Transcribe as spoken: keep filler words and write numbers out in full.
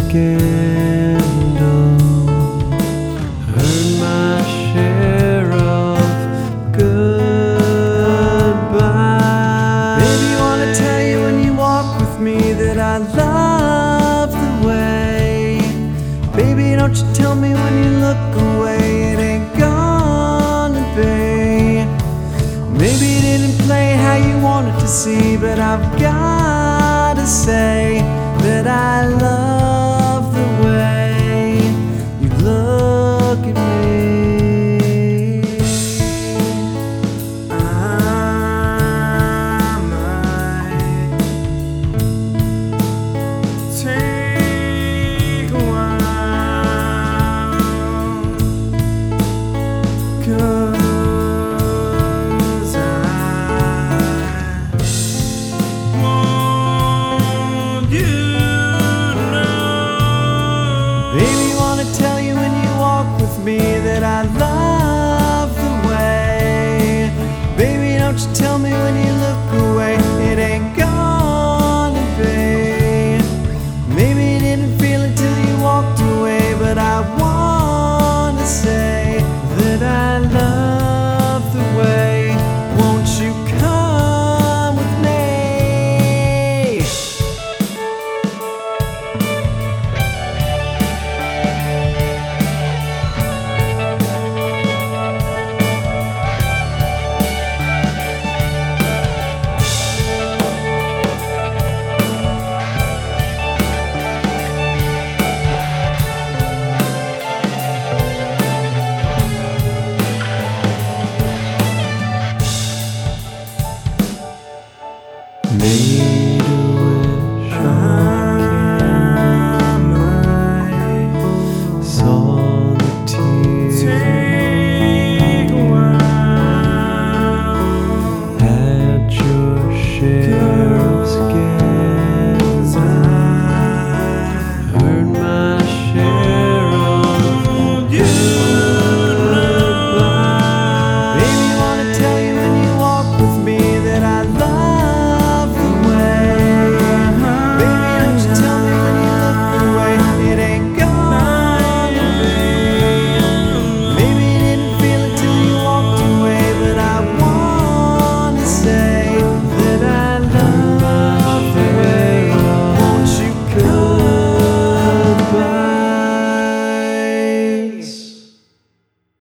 scandal. Heard my share of goodbye. Baby, wanna tell you when you walk with me that I love the way. Baby, don't you tell me when you look away it ain't gonna be. Maybe it didn't play how you wanted to see, but I've gotta say that I love